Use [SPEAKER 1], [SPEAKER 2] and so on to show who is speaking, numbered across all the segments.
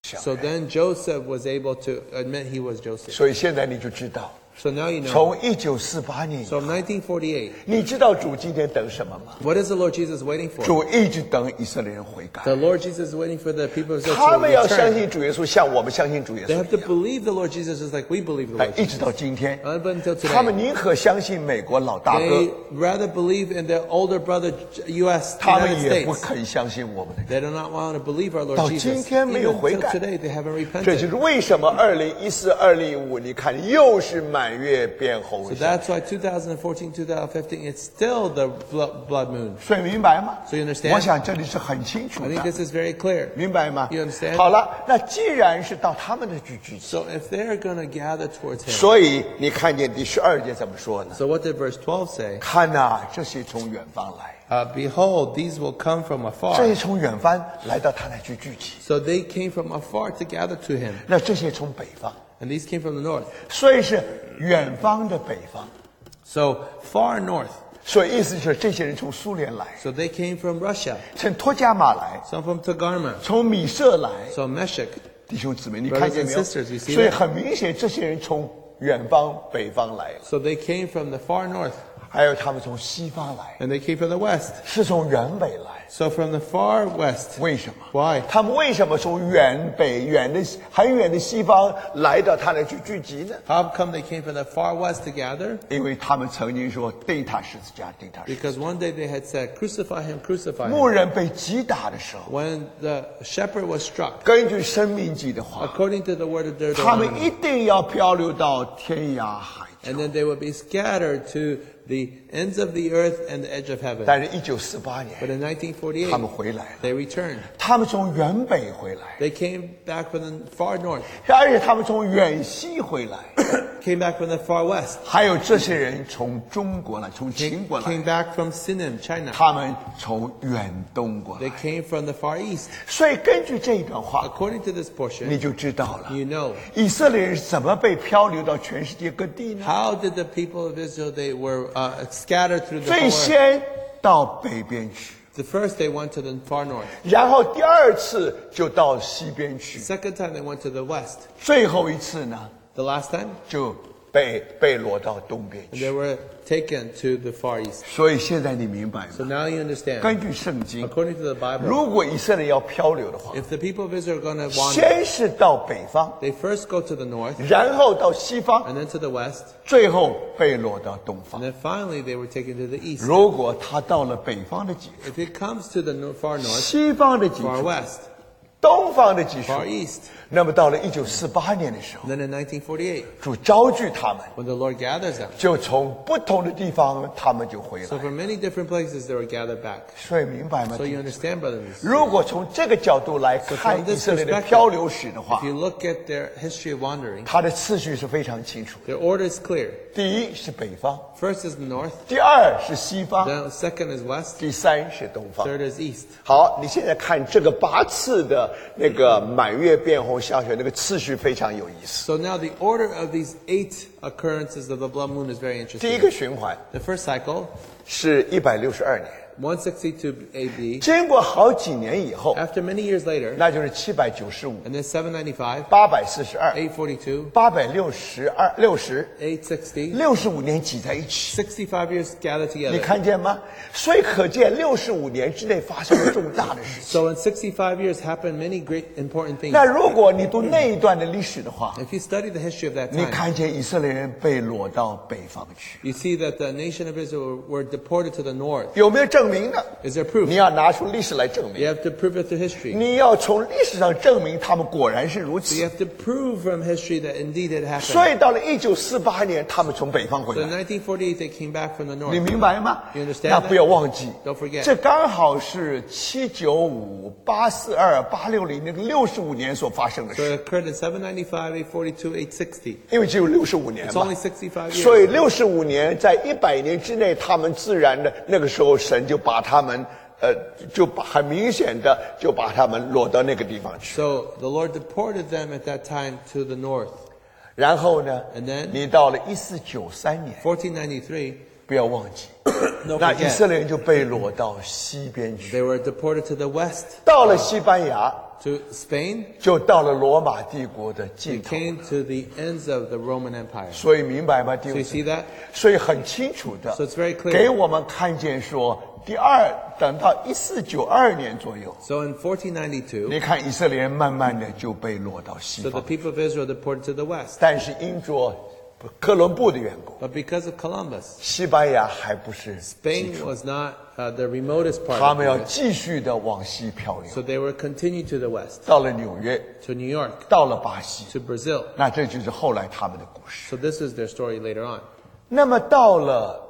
[SPEAKER 1] 承
[SPEAKER 2] So
[SPEAKER 1] 认。
[SPEAKER 2] then Joseph was able to admit he was Joseph.
[SPEAKER 1] 所以现在你就知道，
[SPEAKER 2] So now you know.
[SPEAKER 1] 从1948年以
[SPEAKER 2] So
[SPEAKER 1] 后，
[SPEAKER 2] 1948,
[SPEAKER 1] 你知道主今天等什么吗？
[SPEAKER 2] what is the Lord Jesus waiting for?
[SPEAKER 1] 主一直等以色列人悔改，
[SPEAKER 2] The Lord Jesus is waiting for the people of Israel
[SPEAKER 1] 他
[SPEAKER 2] to
[SPEAKER 1] 们要相
[SPEAKER 2] return.
[SPEAKER 1] 信主耶稣，像我们相信主耶
[SPEAKER 2] They
[SPEAKER 1] 稣
[SPEAKER 2] have to
[SPEAKER 1] 一样。
[SPEAKER 2] believe the Lord Jesus just like we believe the
[SPEAKER 1] 哎
[SPEAKER 2] Lord
[SPEAKER 1] 一直
[SPEAKER 2] Jesus.
[SPEAKER 1] 到今天，
[SPEAKER 2] Up until
[SPEAKER 1] 他们
[SPEAKER 2] today,
[SPEAKER 1] 宁可相信美国老大哥
[SPEAKER 2] they，rather believe in their older brother U.S.
[SPEAKER 1] 他们
[SPEAKER 2] United
[SPEAKER 1] 也不
[SPEAKER 2] States.
[SPEAKER 1] 肯相信我们的。
[SPEAKER 2] They do not want to believe our Lord
[SPEAKER 1] 到
[SPEAKER 2] Jesus.
[SPEAKER 1] 今天没有
[SPEAKER 2] Even
[SPEAKER 1] 悔
[SPEAKER 2] till
[SPEAKER 1] 改。
[SPEAKER 2] today, they haven't
[SPEAKER 1] 这就
[SPEAKER 2] repented.
[SPEAKER 1] 是为什么2014、2015，你看又是满月变红
[SPEAKER 2] So that's why 2014, 2015, it's still the blood moon.
[SPEAKER 1] 所以明白吗？
[SPEAKER 2] So you understand?
[SPEAKER 1] 我想这里是很清楚
[SPEAKER 2] I
[SPEAKER 1] 的
[SPEAKER 2] think，this is very clear.
[SPEAKER 1] 明白吗
[SPEAKER 2] You understand?
[SPEAKER 1] 好了，那既然是到他们的聚集，
[SPEAKER 2] So if they're going to gather towards him,
[SPEAKER 1] 所以你看见第12节怎么说呢？
[SPEAKER 2] so what did verse 12 say?
[SPEAKER 1] 看呐、这些从远方来，
[SPEAKER 2] Behold, these will come from
[SPEAKER 1] 这
[SPEAKER 2] afar.
[SPEAKER 1] 些从远方来到他那去聚集，
[SPEAKER 2] So they came from afar to gather to him.
[SPEAKER 1] 那这些从北方，
[SPEAKER 2] And these came from the north.
[SPEAKER 1] 所以是远方的北方，
[SPEAKER 2] So far north.
[SPEAKER 1] 所以意思就是这些人从苏联来，
[SPEAKER 2] So they came from Russia.
[SPEAKER 1] 从托加马来，
[SPEAKER 2] Some from Togarmah.
[SPEAKER 1] 从米色来，
[SPEAKER 2] So Meshach.
[SPEAKER 1] 弟兄姊妹，你看见没有？
[SPEAKER 2] Brothers and sisters, you see that?
[SPEAKER 1] 所以很明显，这些人从远方北方来了，
[SPEAKER 2] So they came from the far north.
[SPEAKER 1] 还有他们从西方来，
[SPEAKER 2] And they came from the west.
[SPEAKER 1] 是从远北来。
[SPEAKER 2] So from the far west.
[SPEAKER 1] 为什么？
[SPEAKER 2] Why?
[SPEAKER 1] 他们为什么从远北、很远的西方来到他那去聚集呢？
[SPEAKER 2] How come they came from the far west to gather?
[SPEAKER 1] 因为他们曾经说钉他十字架，钉他十字
[SPEAKER 2] Because one day they had said, crucify him,
[SPEAKER 1] 架。
[SPEAKER 2] crucify
[SPEAKER 1] 牧
[SPEAKER 2] him.
[SPEAKER 1] 人被击打的时候，
[SPEAKER 2] When the shepherd was struck,
[SPEAKER 1] 根据生命记的话，
[SPEAKER 2] according to the word of
[SPEAKER 1] 他们
[SPEAKER 2] Deuteronomy,
[SPEAKER 1] 一定要漂流到天涯海角。
[SPEAKER 2] and then they would be scattered to the ends of the earth and the edge of heaven.
[SPEAKER 1] 但是1948
[SPEAKER 2] But
[SPEAKER 1] 年，
[SPEAKER 2] in 1948,
[SPEAKER 1] 他们回来了，
[SPEAKER 2] they returned.
[SPEAKER 1] 他们从远北回来，
[SPEAKER 2] They came back from the far north,
[SPEAKER 1] 而且他们从远西回来，
[SPEAKER 2] came back from the far west,
[SPEAKER 1] 还有这些人从中国来，从秦国来
[SPEAKER 2] came，back from Sinim, China.
[SPEAKER 1] 他们从远东过
[SPEAKER 2] They
[SPEAKER 1] 来。
[SPEAKER 2] came from the far east.
[SPEAKER 1] 所以根据这一段话，
[SPEAKER 2] According to this
[SPEAKER 1] 你
[SPEAKER 2] portion,
[SPEAKER 1] 就知道了，
[SPEAKER 2] you know
[SPEAKER 1] 以色列人是怎么被漂流到全世界各地呢？
[SPEAKER 2] how did the people of Israel, they were scattered through the
[SPEAKER 1] 最
[SPEAKER 2] whole earth.
[SPEAKER 1] 先到北边去，
[SPEAKER 2] The first they went to the far north.
[SPEAKER 1] 然后第二次就到西边去，
[SPEAKER 2] Second time they went to the west.
[SPEAKER 1] 最后一次呢，
[SPEAKER 2] The last time,
[SPEAKER 1] 就被落到东边
[SPEAKER 2] and
[SPEAKER 1] 去。
[SPEAKER 2] they were taken to the far east.
[SPEAKER 1] 所以现在你明白
[SPEAKER 2] So
[SPEAKER 1] 吗？
[SPEAKER 2] now you understand.
[SPEAKER 1] 根据圣经，
[SPEAKER 2] According to the Bible,
[SPEAKER 1] 如果以色列要漂流的话，
[SPEAKER 2] if the people of Israel are going to wander,
[SPEAKER 1] 先是到北方，
[SPEAKER 2] they first go to the north,
[SPEAKER 1] 然后到西方，
[SPEAKER 2] and then to the west,
[SPEAKER 1] 最后被落到东
[SPEAKER 2] and
[SPEAKER 1] 方。
[SPEAKER 2] then finally they were taken to the east.
[SPEAKER 1] 如果他到了北方的几处，
[SPEAKER 2] If it comes to the far north,
[SPEAKER 1] 西方的几
[SPEAKER 2] far
[SPEAKER 1] 处，
[SPEAKER 2] west,
[SPEAKER 1] 东方的几处，
[SPEAKER 2] far east,
[SPEAKER 1] 那么到了1948年的时候，
[SPEAKER 2] and then in 1948,
[SPEAKER 1] 主招聚他们，
[SPEAKER 2] when the Lord gathers them.
[SPEAKER 1] 就从不同的地方他们就回
[SPEAKER 2] So
[SPEAKER 1] 来。
[SPEAKER 2] from many different places they were gathered back.
[SPEAKER 1] 所以明白吗
[SPEAKER 2] So？you understand, brothers and sisters?
[SPEAKER 1] 如果从这个角度来
[SPEAKER 2] So
[SPEAKER 1] 看
[SPEAKER 2] from
[SPEAKER 1] 以
[SPEAKER 2] this
[SPEAKER 1] 色列的
[SPEAKER 2] perspective,
[SPEAKER 1] 漂流史的话
[SPEAKER 2] if，you look at their history of wandering,
[SPEAKER 1] 它的次序是非常清楚的。
[SPEAKER 2] their order is clear.
[SPEAKER 1] 第一是北方，
[SPEAKER 2] First is the north,
[SPEAKER 1] 第二是西方，
[SPEAKER 2] then second is west,
[SPEAKER 1] 第三是东方。
[SPEAKER 2] third is east.
[SPEAKER 1] 好，你现在看这个8次的那个满月变红下雪，那个次序非常有意思。
[SPEAKER 2] So now the order of these 8 occurrences of the blood moon is very
[SPEAKER 1] 第一
[SPEAKER 2] interesting.
[SPEAKER 1] 个循环
[SPEAKER 2] The first cycle,
[SPEAKER 1] 是162年，
[SPEAKER 2] 162 AD.
[SPEAKER 1] 经过好几年以后，
[SPEAKER 2] After many years later,
[SPEAKER 1] 那就是795、
[SPEAKER 2] and then 795,
[SPEAKER 1] 842、
[SPEAKER 2] 842,
[SPEAKER 1] 860、
[SPEAKER 2] 860,
[SPEAKER 1] 65年挤在一起，
[SPEAKER 2] 65 years gathered
[SPEAKER 1] 你
[SPEAKER 2] together.
[SPEAKER 1] 看见吗？所以可见65年之内发生了重大的事情。
[SPEAKER 2] So in 65 years happened many great important things.
[SPEAKER 1] 那如果你读那一段的历史的话，
[SPEAKER 2] If you study the history of that
[SPEAKER 1] 你
[SPEAKER 2] time,
[SPEAKER 1] 看见以色列人被掳到北方去，
[SPEAKER 2] you see that the nation of Israel were deported to the north.
[SPEAKER 1] 有没有证明呢？
[SPEAKER 2] Is there proof?
[SPEAKER 1] 你要拿出历史来证
[SPEAKER 2] You
[SPEAKER 1] 明，
[SPEAKER 2] have to prove it through history.
[SPEAKER 1] 你要从历史上证明他们果然是如
[SPEAKER 2] So you
[SPEAKER 1] 此。
[SPEAKER 2] have to prove from history that indeed it
[SPEAKER 1] 所
[SPEAKER 2] happened.
[SPEAKER 1] 以到了1948年，他们从北方回
[SPEAKER 2] So in
[SPEAKER 1] 来，
[SPEAKER 2] 1948 they came back from the
[SPEAKER 1] 你
[SPEAKER 2] north.
[SPEAKER 1] 明白吗
[SPEAKER 2] You understand？
[SPEAKER 1] 那不要忘记
[SPEAKER 2] Don't forget
[SPEAKER 1] 这刚好是795、842、860那个65年所发生的
[SPEAKER 2] So
[SPEAKER 1] 事，
[SPEAKER 2] it occurred in 795, 842, 860.
[SPEAKER 1] 因为只有65年
[SPEAKER 2] It's
[SPEAKER 1] 嘛
[SPEAKER 2] only。65
[SPEAKER 1] 所
[SPEAKER 2] years.
[SPEAKER 1] 以65年在100年之内，他们自然的那个时候，神就把他们，很明显的就把他们落到那个地方去。
[SPEAKER 2] So the Lord deported them at that time to the north.
[SPEAKER 1] 然后呢
[SPEAKER 2] And then-，
[SPEAKER 1] 你到了1493年，
[SPEAKER 2] 1493,
[SPEAKER 1] 不要忘记，
[SPEAKER 2] don't
[SPEAKER 1] 那以色
[SPEAKER 2] forget,
[SPEAKER 1] 列人就被掳到西边去，
[SPEAKER 2] they were deported to the west.
[SPEAKER 1] 到了西班牙，
[SPEAKER 2] to Spain,
[SPEAKER 1] 就到了罗马帝国的尽
[SPEAKER 2] they
[SPEAKER 1] 头。
[SPEAKER 2] came to the ends of the Roman Empire.
[SPEAKER 1] 所以明白吗，弟
[SPEAKER 2] So
[SPEAKER 1] 兄
[SPEAKER 2] you
[SPEAKER 1] 姊妹
[SPEAKER 2] see that?
[SPEAKER 1] 所以很清楚的
[SPEAKER 2] So it's very clear.
[SPEAKER 1] 给我们看见说，等到1492年左右，
[SPEAKER 2] So in 1492,
[SPEAKER 1] 你看以色列人慢慢的就被落到西
[SPEAKER 2] so the
[SPEAKER 1] 方，
[SPEAKER 2] people of Israel deported to the west.
[SPEAKER 1] 但是因着哥伦布的缘故，
[SPEAKER 2] But because of Columbus,
[SPEAKER 1] 西班牙还不是基
[SPEAKER 2] Spain
[SPEAKER 1] 础，
[SPEAKER 2] was not the remotest part
[SPEAKER 1] 他
[SPEAKER 2] of
[SPEAKER 1] 们要
[SPEAKER 2] it.
[SPEAKER 1] 继续的往西漂流，
[SPEAKER 2] So they were continuing to the west,
[SPEAKER 1] 到了纽约，
[SPEAKER 2] to New York,
[SPEAKER 1] 到了巴西，
[SPEAKER 2] to Brazil.
[SPEAKER 1] 那这就是后来他们的故事。
[SPEAKER 2] So this is their story later on.
[SPEAKER 1] 那么到了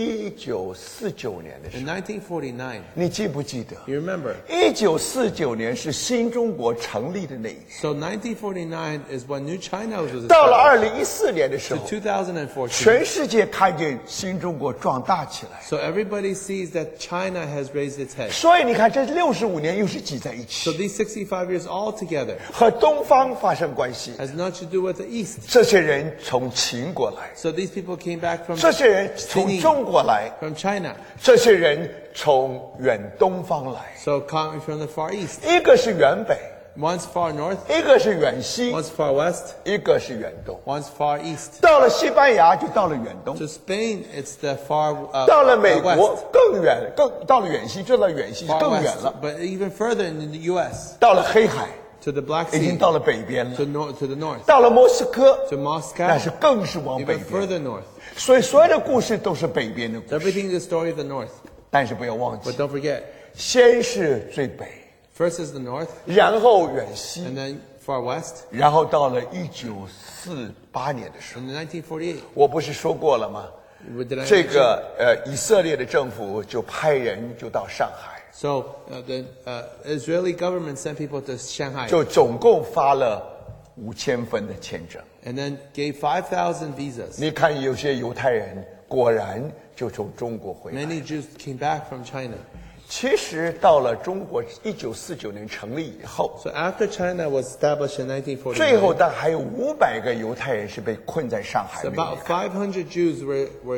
[SPEAKER 1] 1949年的时
[SPEAKER 2] In
[SPEAKER 1] 候，
[SPEAKER 2] 1949,
[SPEAKER 1] 你记不记得？
[SPEAKER 2] you remember,
[SPEAKER 1] 1949年是新中国成立的那一年。
[SPEAKER 2] so 1949 is when New China was
[SPEAKER 1] 到了
[SPEAKER 2] established.
[SPEAKER 1] 2014年的时
[SPEAKER 2] To
[SPEAKER 1] 候，
[SPEAKER 2] 2014,
[SPEAKER 1] 全世界看见新中国壮大起来。
[SPEAKER 2] so everybody sees that China has raised its head.
[SPEAKER 1] 所以你看，这65年又是挤在一
[SPEAKER 2] So
[SPEAKER 1] 起，
[SPEAKER 2] these 65 years all together
[SPEAKER 1] 和东方发生关系。
[SPEAKER 2] has not to do with the East.
[SPEAKER 1] 这些人从秦国来，
[SPEAKER 2] So these people came back from
[SPEAKER 1] 这些人从中国来，
[SPEAKER 2] China.
[SPEAKER 1] 这些人从远东方来。
[SPEAKER 2] So coming from the Far East.
[SPEAKER 1] 一个是远北，
[SPEAKER 2] One's far north,
[SPEAKER 1] 一个是远西，
[SPEAKER 2] one's far west,
[SPEAKER 1] 一个是远东。
[SPEAKER 2] one's far east.
[SPEAKER 1] 到了西班牙就到了远东，
[SPEAKER 2] To Spain, it's the far
[SPEAKER 1] 到了美国
[SPEAKER 2] west,
[SPEAKER 1] 更远，到了远西就到远西
[SPEAKER 2] far
[SPEAKER 1] 更远
[SPEAKER 2] west.
[SPEAKER 1] 了。
[SPEAKER 2] But even further in the U.S.,
[SPEAKER 1] 到了黑海
[SPEAKER 2] to the Black
[SPEAKER 1] 已经
[SPEAKER 2] Sea,
[SPEAKER 1] 到了北边了，
[SPEAKER 2] to the north,
[SPEAKER 1] 到了莫斯科
[SPEAKER 2] to
[SPEAKER 1] 那
[SPEAKER 2] Moscow,
[SPEAKER 1] 是更是往北
[SPEAKER 2] even
[SPEAKER 1] 边。
[SPEAKER 2] further north.
[SPEAKER 1] 所以所有的故事都是北边的故
[SPEAKER 2] So
[SPEAKER 1] 事，
[SPEAKER 2] everything is the story of the north.
[SPEAKER 1] 但是不要忘记
[SPEAKER 2] But，don't forget,
[SPEAKER 1] 先是最北，
[SPEAKER 2] first is the north,
[SPEAKER 1] 然后远西，
[SPEAKER 2] and then far west.
[SPEAKER 1] 然后到了1948年的时候，
[SPEAKER 2] And in 1948,
[SPEAKER 1] 我不是说过了吗？
[SPEAKER 2] did I
[SPEAKER 1] 这
[SPEAKER 2] mention?
[SPEAKER 1] 个以色列的政府就派人就到上海，
[SPEAKER 2] So the Israeli government sent people to Shanghai
[SPEAKER 1] 就总共发了5000份的签证。
[SPEAKER 2] and then gave 5,000 visas.
[SPEAKER 1] 你看有些犹太人果然就从中国回来。
[SPEAKER 2] Many Jews came back from China.
[SPEAKER 1] 其实到了中国1949年成立以后，
[SPEAKER 2] So after China was established in
[SPEAKER 1] 最后
[SPEAKER 2] 1949,
[SPEAKER 1] 但还有500个犹太人是被困在上海
[SPEAKER 2] so
[SPEAKER 1] 没离
[SPEAKER 2] about
[SPEAKER 1] 开。
[SPEAKER 2] 500 Jews were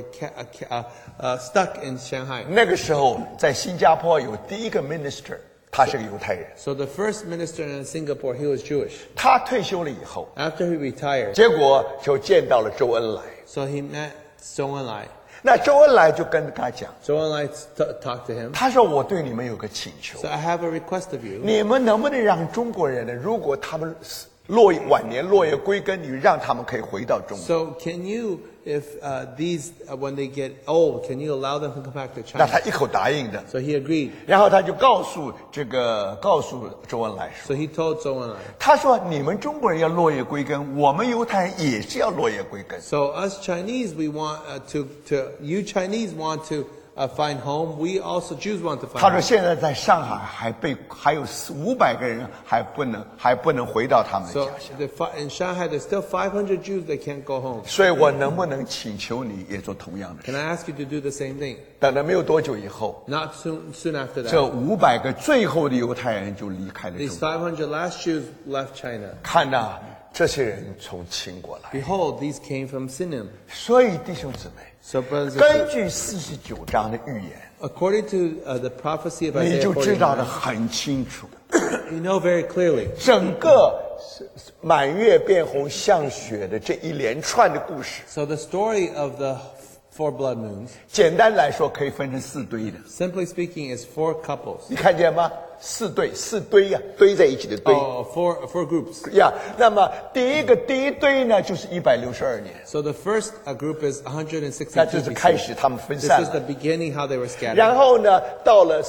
[SPEAKER 2] stuck in Shanghai.
[SPEAKER 1] 那个时候在新加坡有第一个 minister，他是个犹太人。
[SPEAKER 2] So the first minister in Singapore, he was Jewish.
[SPEAKER 1] 他退休了以后，
[SPEAKER 2] After he retired,
[SPEAKER 1] 结果就见到了周恩来。
[SPEAKER 2] so he met Zhou Enlai.
[SPEAKER 1] 那周恩来就跟他讲，
[SPEAKER 2] Zhou Enlai talked to him.
[SPEAKER 1] 他说我对你们有个请求，
[SPEAKER 2] So I have a request of you.
[SPEAKER 1] 你们能不能让中国人呢？如果他们晚年落叶归根，你让他们可以回到中国。
[SPEAKER 2] So can you, if these, when they get old, can you allow them to come back to
[SPEAKER 1] 那
[SPEAKER 2] China?
[SPEAKER 1] 他一口答应的。
[SPEAKER 2] So he agreed.
[SPEAKER 1] 然后他就告诉周恩来说，
[SPEAKER 2] So he told Zhou Enlai.
[SPEAKER 1] 他说你们中国人要落叶归根，我们犹太人也是要落叶归根。
[SPEAKER 2] So us Chinese, we want you Chinese want to find home. We also Jews want to
[SPEAKER 1] 他
[SPEAKER 2] find
[SPEAKER 1] 说
[SPEAKER 2] home.
[SPEAKER 1] 现在在上海还有500个人还不能回到他们的
[SPEAKER 2] So
[SPEAKER 1] 家乡，
[SPEAKER 2] in Shanghai, there's still 500 Jews that can't go home.
[SPEAKER 1] 所以我能不能请求你也做同样的
[SPEAKER 2] Can
[SPEAKER 1] 事？
[SPEAKER 2] I ask you to do the same thing?
[SPEAKER 1] 等了没有多久以后，
[SPEAKER 2] Not soon after
[SPEAKER 1] 这
[SPEAKER 2] that.
[SPEAKER 1] 500个最后的犹太人就离开了中
[SPEAKER 2] These
[SPEAKER 1] 国。
[SPEAKER 2] 500 last Jews left China.
[SPEAKER 1] 看呐，这些人从秦国来，
[SPEAKER 2] Behold, these came from Sinim.
[SPEAKER 1] 所以弟兄姊妹，
[SPEAKER 2] So brothers and
[SPEAKER 1] 根
[SPEAKER 2] sisters,
[SPEAKER 1] 据49章的预言，
[SPEAKER 2] according to the prophecy of
[SPEAKER 1] 你
[SPEAKER 2] Isaiah
[SPEAKER 1] 就知道的
[SPEAKER 2] 49,
[SPEAKER 1] 很清楚。
[SPEAKER 2] you know very clearly.
[SPEAKER 1] 整个满月变红像雪的这一连串的故事，
[SPEAKER 2] So the story of the 4 blood moons,
[SPEAKER 1] 简单来说可以分成4堆的。
[SPEAKER 2] simply speaking, is 4 couples.
[SPEAKER 1] 你看见吗？4堆呀、堆在一起的堆
[SPEAKER 2] Oh, four groups.
[SPEAKER 1] 呀。那么第一堆呢，就是162年，
[SPEAKER 2] So the first group is 162
[SPEAKER 1] 那就是开
[SPEAKER 2] BC.
[SPEAKER 1] 始他们分
[SPEAKER 2] This
[SPEAKER 1] 散
[SPEAKER 2] is the
[SPEAKER 1] 了。
[SPEAKER 2] beginning how they were scattered.
[SPEAKER 1] 然后呢，到了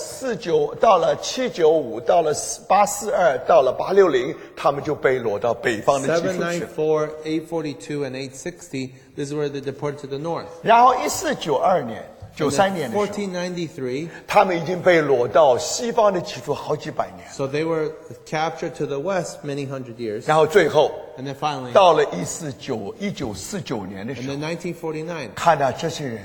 [SPEAKER 1] 795，到了842，到了860，他们就被掳到北方的基础去。
[SPEAKER 2] 794, 842, and 860, this is where they deported to the north.
[SPEAKER 1] 然后1492年、93年的时候，
[SPEAKER 2] 1493,
[SPEAKER 1] 他们已经被掳到西方的基础好几百年。
[SPEAKER 2] so they were captured to the west many hundred years.
[SPEAKER 1] 然后最后
[SPEAKER 2] And then finally,
[SPEAKER 1] 到了1949年的
[SPEAKER 2] and
[SPEAKER 1] 时候，
[SPEAKER 2] then 1949,
[SPEAKER 1] 看到这些人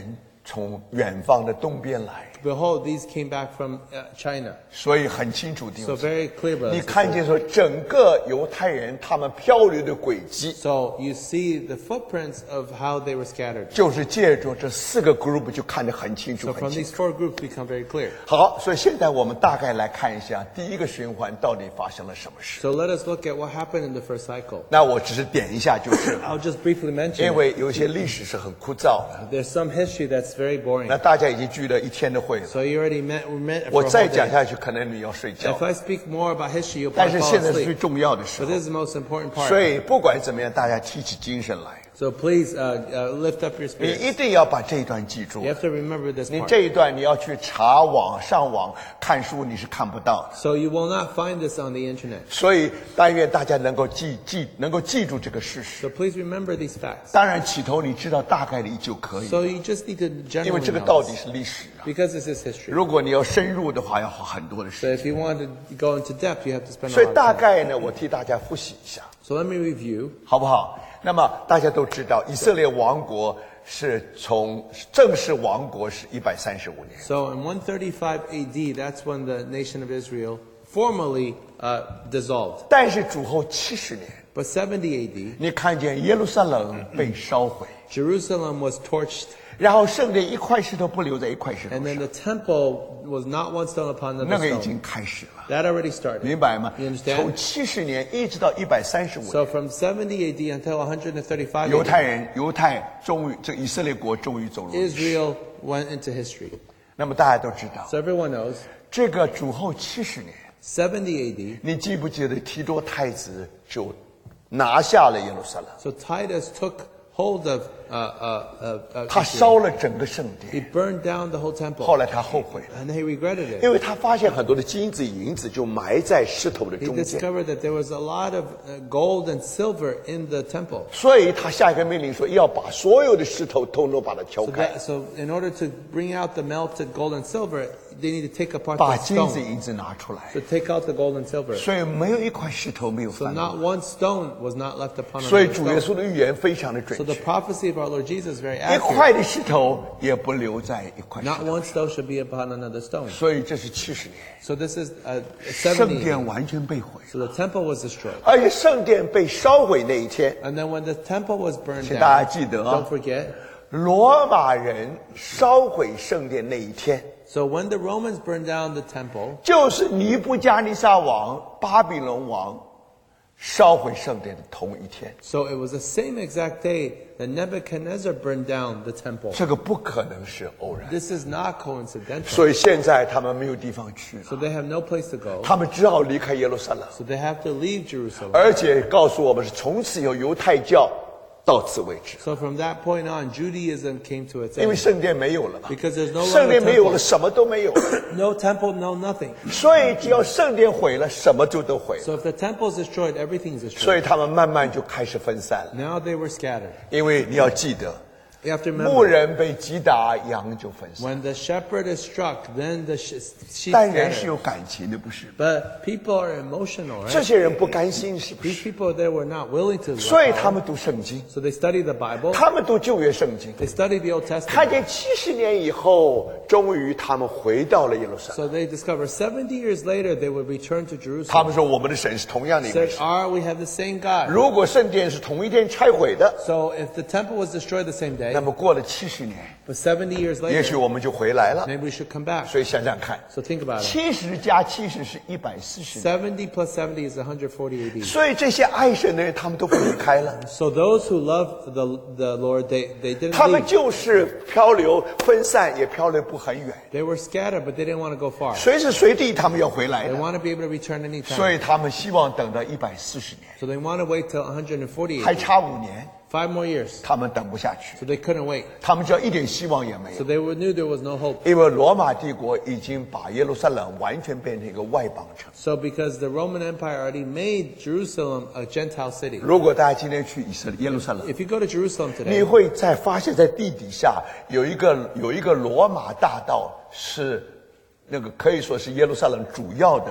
[SPEAKER 1] 从远方的东边来，
[SPEAKER 2] Behold, these came back from China.
[SPEAKER 1] 所以很清楚弟
[SPEAKER 2] So
[SPEAKER 1] 兄姊妹
[SPEAKER 2] very clear, brothers
[SPEAKER 1] 你
[SPEAKER 2] and
[SPEAKER 1] 看
[SPEAKER 2] sisters.
[SPEAKER 1] 见说整个犹太人他们漂流的轨迹，
[SPEAKER 2] So you see the footprints of how they were scattered.
[SPEAKER 1] 就是借着这4个 group 就看得很清楚
[SPEAKER 2] So
[SPEAKER 1] 很
[SPEAKER 2] from
[SPEAKER 1] 清
[SPEAKER 2] these
[SPEAKER 1] 楚。
[SPEAKER 2] 4 groups become very clear.
[SPEAKER 1] 好，所以现在我们大概来看一下第一个循环到底发生了什么事。
[SPEAKER 2] So let us look at what happened in the first cycle.
[SPEAKER 1] 那我只是点一下就是了，
[SPEAKER 2] I'll just briefly mention
[SPEAKER 1] 因
[SPEAKER 2] it.
[SPEAKER 1] 为有一些历史是很枯燥的。
[SPEAKER 2] There's some history that's very boring.
[SPEAKER 1] 那大家已经聚了一天的会了，
[SPEAKER 2] So you already we met
[SPEAKER 1] 我
[SPEAKER 2] for a
[SPEAKER 1] 再
[SPEAKER 2] whole
[SPEAKER 1] 讲
[SPEAKER 2] day.
[SPEAKER 1] 下去，可能你要睡觉
[SPEAKER 2] If。I speak more about history, you'll
[SPEAKER 1] 但
[SPEAKER 2] probably
[SPEAKER 1] 是
[SPEAKER 2] fall
[SPEAKER 1] 现在是最
[SPEAKER 2] asleep.
[SPEAKER 1] 重要的时
[SPEAKER 2] But
[SPEAKER 1] 候，
[SPEAKER 2] this is the most important
[SPEAKER 1] 所
[SPEAKER 2] part.
[SPEAKER 1] 以不管怎么样，大家提起精神来，
[SPEAKER 2] So please lift up your
[SPEAKER 1] 你
[SPEAKER 2] spirits.
[SPEAKER 1] 一定要把这一段记住
[SPEAKER 2] You。have to remember this
[SPEAKER 1] 你
[SPEAKER 2] part.
[SPEAKER 1] 这一段你要去查网、上网看书，你是看不到的。
[SPEAKER 2] So you will not find this on the internet.
[SPEAKER 1] 所以但愿大家能够记住这个事实。
[SPEAKER 2] So please remember these facts.
[SPEAKER 1] 当然起头你知道大概的就可以，
[SPEAKER 2] So you just need to
[SPEAKER 1] 因为
[SPEAKER 2] generally
[SPEAKER 1] 这个
[SPEAKER 2] know
[SPEAKER 1] 到底
[SPEAKER 2] this.
[SPEAKER 1] 是历史啊。
[SPEAKER 2] Because this is history.
[SPEAKER 1] 如果你要深入的话，要花很多的
[SPEAKER 2] So
[SPEAKER 1] 时
[SPEAKER 2] if you want to go into depth, you have to spend
[SPEAKER 1] 间。
[SPEAKER 2] a
[SPEAKER 1] 所以
[SPEAKER 2] lot of
[SPEAKER 1] 大
[SPEAKER 2] time.
[SPEAKER 1] 概呢，我替大家复习一下，
[SPEAKER 2] So let me review.
[SPEAKER 1] 好不好？那么大家都知道，以色列王国是从正式王国是135年，
[SPEAKER 2] So in 135 AD, that's when the nation of Israel formally dissolved.
[SPEAKER 1] 但是主后70年，
[SPEAKER 2] But 70 AD,
[SPEAKER 1] 你看见耶路撒冷被烧毁，
[SPEAKER 2] Jerusalem was torched,
[SPEAKER 1] 然后圣殿一块石头不留在一块石头
[SPEAKER 2] and then
[SPEAKER 1] 上，
[SPEAKER 2] the temple was not one stone upon
[SPEAKER 1] 那
[SPEAKER 2] another
[SPEAKER 1] 个已
[SPEAKER 2] stone.
[SPEAKER 1] 经开始了，
[SPEAKER 2] That already started.
[SPEAKER 1] 明白吗
[SPEAKER 2] You？
[SPEAKER 1] 从
[SPEAKER 2] understand?
[SPEAKER 1] 70年一直到135
[SPEAKER 2] So
[SPEAKER 1] 年，
[SPEAKER 2] from 70 AD until 135
[SPEAKER 1] 犹
[SPEAKER 2] AD,
[SPEAKER 1] 太人终于这以色列国终于走入历史。
[SPEAKER 2] Israel went into history.
[SPEAKER 1] 那么大家都知道，
[SPEAKER 2] So everyone knows,
[SPEAKER 1] 这个主后70年，
[SPEAKER 2] 70 AD,
[SPEAKER 1] 你记不记得提多太子就拿下了耶路撒冷，
[SPEAKER 2] so Titus took hold of
[SPEAKER 1] 他
[SPEAKER 2] Israel.
[SPEAKER 1] 烧了整个圣
[SPEAKER 2] He
[SPEAKER 1] 殿，
[SPEAKER 2] burned down the whole
[SPEAKER 1] 后
[SPEAKER 2] temple,
[SPEAKER 1] 来他后悔了，
[SPEAKER 2] and he regretted it.
[SPEAKER 1] 因为他发现很多的金子银子就埋在石头的
[SPEAKER 2] He
[SPEAKER 1] 中间，
[SPEAKER 2] discovered that there was a lot of gold and silver in the temple.
[SPEAKER 1] 所以他下一个命令说要把所有的石头通通把它敲
[SPEAKER 2] So,
[SPEAKER 1] 开，
[SPEAKER 2] so in order to bring out the melted gold and silver, they need to take apart
[SPEAKER 1] 把
[SPEAKER 2] the
[SPEAKER 1] 金子
[SPEAKER 2] stone.
[SPEAKER 1] 银子拿出来，
[SPEAKER 2] So take out the gold and silver.
[SPEAKER 1] 所以没有一块石头没有
[SPEAKER 2] So
[SPEAKER 1] 翻
[SPEAKER 2] not
[SPEAKER 1] 过。
[SPEAKER 2] one stone was not left upon
[SPEAKER 1] 所以
[SPEAKER 2] another
[SPEAKER 1] 主耶
[SPEAKER 2] stone.
[SPEAKER 1] 稣的预言非常的准
[SPEAKER 2] So the
[SPEAKER 1] 确，
[SPEAKER 2] prophecy of our Lord Jesus is very
[SPEAKER 1] 一
[SPEAKER 2] accurate.
[SPEAKER 1] 块的石头也不留在一块石
[SPEAKER 2] Not
[SPEAKER 1] 头，
[SPEAKER 2] one stone should be upon another stone.
[SPEAKER 1] 所以这是70年，
[SPEAKER 2] So this is
[SPEAKER 1] 圣
[SPEAKER 2] 70.
[SPEAKER 1] 殿完全被毁，
[SPEAKER 2] So the temple was destroyed.
[SPEAKER 1] 而且圣殿被烧毁那一天，
[SPEAKER 2] And then when the temple was burned
[SPEAKER 1] 请大家
[SPEAKER 2] down,
[SPEAKER 1] 记得啊
[SPEAKER 2] don't，forget.
[SPEAKER 1] 罗马人烧毁圣殿那一天，
[SPEAKER 2] So when the Romans burned down the temple,
[SPEAKER 1] 就是尼布加尼撒王、巴比伦王烧毁圣殿的同一天，
[SPEAKER 2] so it was the same exact day that Nebuchadnezzar burned down the temple.
[SPEAKER 1] 这个不可能是偶然。
[SPEAKER 2] This is not coincidental.
[SPEAKER 1] 所以现在他们没有地方去
[SPEAKER 2] So
[SPEAKER 1] 了，
[SPEAKER 2] they have no place to go.
[SPEAKER 1] 他们只好离开耶路撒冷，
[SPEAKER 2] So they have to leave Jerusalem.
[SPEAKER 1] 而且告诉我们是从此以后犹太教到此为止，
[SPEAKER 2] So from that point on, Judaism came to its
[SPEAKER 1] 因为
[SPEAKER 2] end.
[SPEAKER 1] 圣殿没有了嘛，
[SPEAKER 2] Because there's no
[SPEAKER 1] 圣
[SPEAKER 2] longer
[SPEAKER 1] 殿没有了，
[SPEAKER 2] temple.
[SPEAKER 1] 什么都没有了，
[SPEAKER 2] No temple, no nothing.
[SPEAKER 1] 所以只要圣殿毁了，什么就都毁了。
[SPEAKER 2] So if the temple is destroyed, everything is
[SPEAKER 1] 所以
[SPEAKER 2] destroyed.
[SPEAKER 1] 他们慢慢就开始分散了，
[SPEAKER 2] Now they were scattered.
[SPEAKER 1] 因为你要记得，
[SPEAKER 2] You have to
[SPEAKER 1] 牧
[SPEAKER 2] remember,
[SPEAKER 1] 人被击打，羊就分散。
[SPEAKER 2] when the shepherd is struck, then the sheep
[SPEAKER 1] 但人是
[SPEAKER 2] scattered.
[SPEAKER 1] 有感情的，不是？
[SPEAKER 2] But people are emotional,
[SPEAKER 1] 这
[SPEAKER 2] right?
[SPEAKER 1] 些人不甘心，是不
[SPEAKER 2] These
[SPEAKER 1] 是？
[SPEAKER 2] people there were not willing to.
[SPEAKER 1] 所以
[SPEAKER 2] let
[SPEAKER 1] 他
[SPEAKER 2] go.
[SPEAKER 1] 们读圣经，
[SPEAKER 2] So they studied the Bible.
[SPEAKER 1] 他们读旧约圣经，
[SPEAKER 2] They studied the Old
[SPEAKER 1] 看
[SPEAKER 2] Testament.
[SPEAKER 1] 见70年以后，终于他们回到了耶路撒冷。
[SPEAKER 2] So they discovered 70 years later they would return to
[SPEAKER 1] 他
[SPEAKER 2] Jerusalem.
[SPEAKER 1] 们说我们的神是同样的一位
[SPEAKER 2] Said,
[SPEAKER 1] 神。
[SPEAKER 2] we have the same God.
[SPEAKER 1] 如果圣殿是同一天拆毁的，
[SPEAKER 2] So if the temple was destroyed the same
[SPEAKER 1] 那
[SPEAKER 2] day,
[SPEAKER 1] 么过了70年，
[SPEAKER 2] but 70 years
[SPEAKER 1] 也许
[SPEAKER 2] later,
[SPEAKER 1] 我们就回来了。
[SPEAKER 2] maybe we should come back.
[SPEAKER 1] 所以想想看，
[SPEAKER 2] So think about it.
[SPEAKER 1] 70加70是140年。
[SPEAKER 2] 70 plus 70 is 140 AD.
[SPEAKER 1] 所以这些爱神的人，他们都不离开了，
[SPEAKER 2] So those who love the Lord, they didn't
[SPEAKER 1] 他们
[SPEAKER 2] leave.
[SPEAKER 1] 就是漂流分散，也漂流不很远，
[SPEAKER 2] They were scattered, but they didn't want to go far.
[SPEAKER 1] 随时随地他们要回来
[SPEAKER 2] They
[SPEAKER 1] 的。
[SPEAKER 2] want to be able to return
[SPEAKER 1] 所
[SPEAKER 2] anytime.
[SPEAKER 1] 以他们希望等到140年，
[SPEAKER 2] So they want to wait till 140
[SPEAKER 1] 还
[SPEAKER 2] AD.
[SPEAKER 1] 差5年，
[SPEAKER 2] 5 more years.
[SPEAKER 1] 他们等不下去，
[SPEAKER 2] So they couldn't wait.
[SPEAKER 1] 他们就一点希望也没
[SPEAKER 2] So
[SPEAKER 1] 有，
[SPEAKER 2] they knew there was no hope.
[SPEAKER 1] 因为罗马帝国已经把耶路撒冷完全变成一个外邦城。
[SPEAKER 2] So because the Roman Empire already made Jerusalem a Gentile city.
[SPEAKER 1] 如果大家今天去耶路撒冷，
[SPEAKER 2] If you go to Jerusalem
[SPEAKER 1] 你
[SPEAKER 2] today,
[SPEAKER 1] 会发现在地底下有一个罗马大道，是那个可以说是耶路撒冷主要的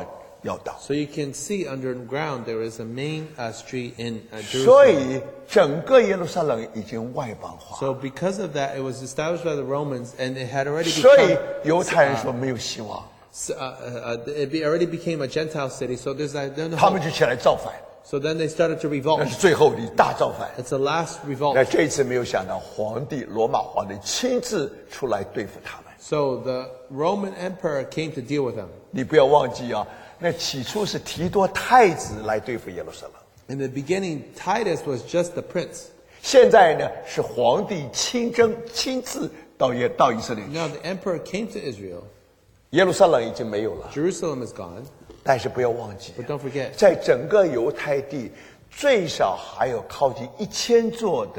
[SPEAKER 1] 要到。
[SPEAKER 2] So you can see underground there is a main street in
[SPEAKER 1] 所
[SPEAKER 2] Jerusalem.
[SPEAKER 1] 以整个耶路撒冷已经外邦化。
[SPEAKER 2] So because of that, it was established by the Romans, and it had already
[SPEAKER 1] 所以
[SPEAKER 2] become
[SPEAKER 1] 犹太人说没有希望，
[SPEAKER 2] already became a Gentile city. So there's no
[SPEAKER 1] 他们
[SPEAKER 2] hope.
[SPEAKER 1] 就起来造反，
[SPEAKER 2] So then they started to
[SPEAKER 1] 那
[SPEAKER 2] revolt.
[SPEAKER 1] 是最后的大造反。
[SPEAKER 2] It's the last
[SPEAKER 1] 那
[SPEAKER 2] revolt.
[SPEAKER 1] 这一次没有想到，罗马皇帝亲自出来对付他们。
[SPEAKER 2] So the Roman emperor came to deal with them.
[SPEAKER 1] 你不要忘记啊，那起初是提多太子来对付耶路撒冷，
[SPEAKER 2] In the beginning, Titus was just the prince.
[SPEAKER 1] 现在呢是皇帝亲自到以色列去。
[SPEAKER 2] Now the emperor came to Israel.
[SPEAKER 1] 耶路撒冷已经没有了，
[SPEAKER 2] Jerusalem is gone.
[SPEAKER 1] 但是不要忘记，
[SPEAKER 2] But don't forget,
[SPEAKER 1] 在整个犹太地最少还有靠近1000座的